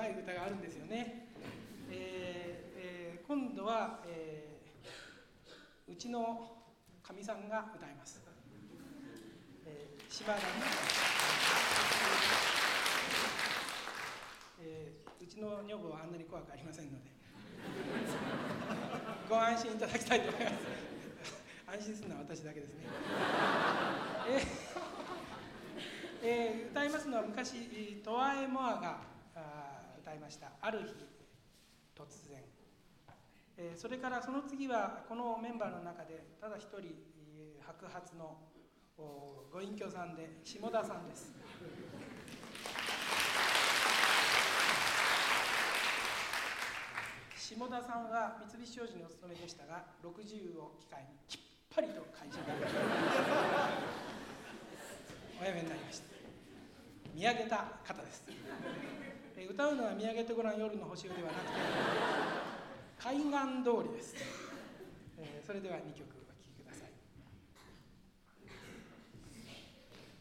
まい歌があるんですよね。今度は、うちのかみさんが歌います。島田に、うちの女房はあんなに怖くありませんのでご安心いただきたいと思います安心するのは私だけですね。歌いますのは昔トワエモアが歌いました「ある日突然」。それからその次はこのメンバーの中でただ一人白髪のご隠居さんで下田さんです。下田さんは三菱商事にお勤めでしたが60を機会にきっぱりと会社にお辞めになりました。見上げた方です。歌うのは見上げてごらん夜の星をではなくて海岸通りです。それでは2曲